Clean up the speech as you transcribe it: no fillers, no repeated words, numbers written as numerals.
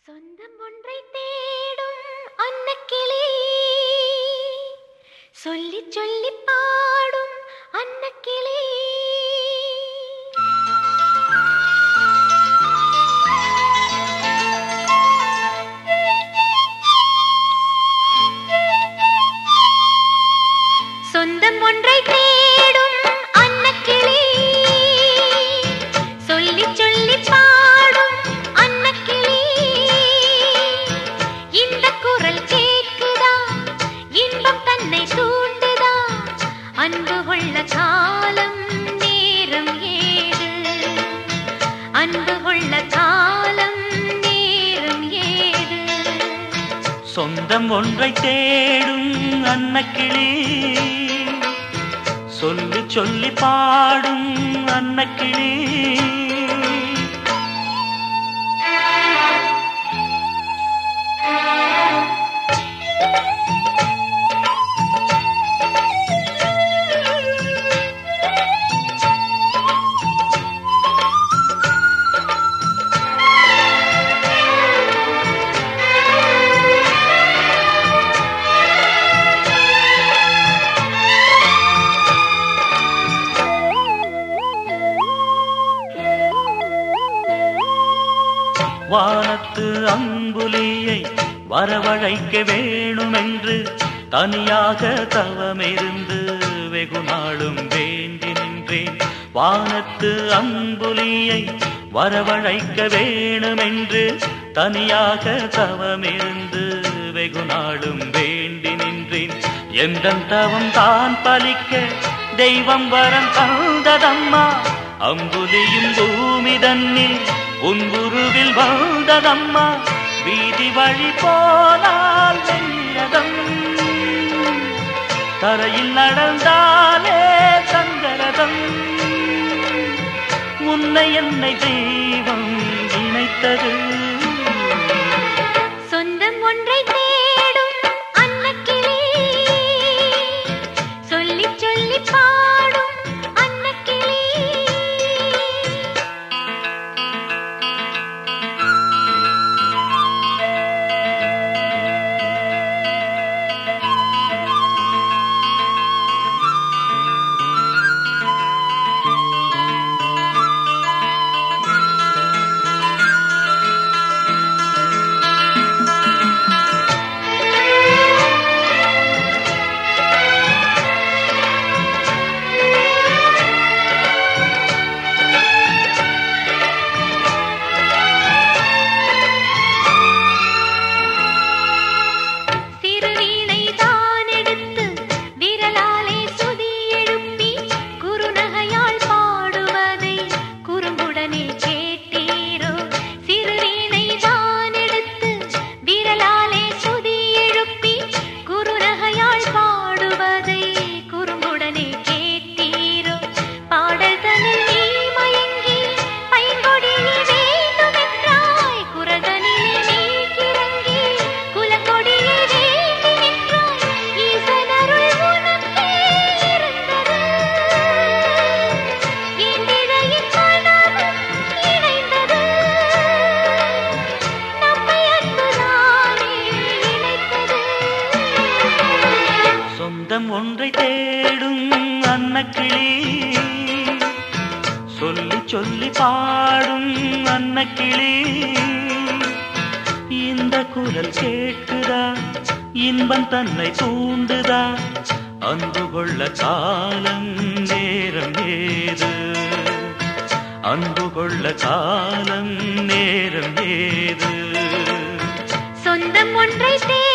சொந்தம் ஒன்றை தேடும் அன்னக்கிளி, சொல்லி சொல்லி பாடும் அன்னக்கிளி. சொந்தம் ஒன்றை தேடும் அன்னக்கிளி, சொல்லி சொல்லி பாடும் அன்னக்கிளி. இந்த குரல் கேட்குதா, இன்பம் தன்னை தூண்டுதா, அன்பு கொள்ள காலம் நேரம் ஏது, அன்பு கொள்ள காலம் நேரம் ஏது. சொந்தம் ஒன்றை தேடும் அன்னக்கிளி, சொல்லி சொல்லி பாடும் அன்னக்கிளி. வானத்து அம்புலியை வரவழைக்க வேணுமென்று தனியாக தவமிருந்து வெகு நாளும் வேண்டி நின்றேன். வானத்து அம்புலியை வரவழைக்க வேணுமென்று தனியாக தவமிருந்து வெகு நாளும் வேண்டி நின்றேன். எந்த தவம் தான் பலிக்க தெய்வம் வரம் தந்ததம்மா, அம்புலியும் பூமி தன்னில் உன்புருவில் வாழ்ந்ததம்மா. வீதி வழி போனால் வெள்ளதம், தரையில் நடந்தாலே சங்கரதம். உன்னை என்னை தெய்வம் இணைத்தது. சொந்தம் ஒன்றை தேடும் அன்னக்கிளி, சொல்லி சொல்லி பாடும் அன்னக்கிளி. சொந்தம் ஒன்றை தேடும் அன்னக்கிளி, சொல்லி சொல்லி பாடும் அன்னக்கிளி. இந்த குரல் கேட்குதா, இன்பம் தன்னை தூண்டுதா, அன்பு கொள்ள காலம் நேரம் ஏது, அன்பு கொள்ள காலம் நேரம் ஏது. சொந்தம் ஒன்றை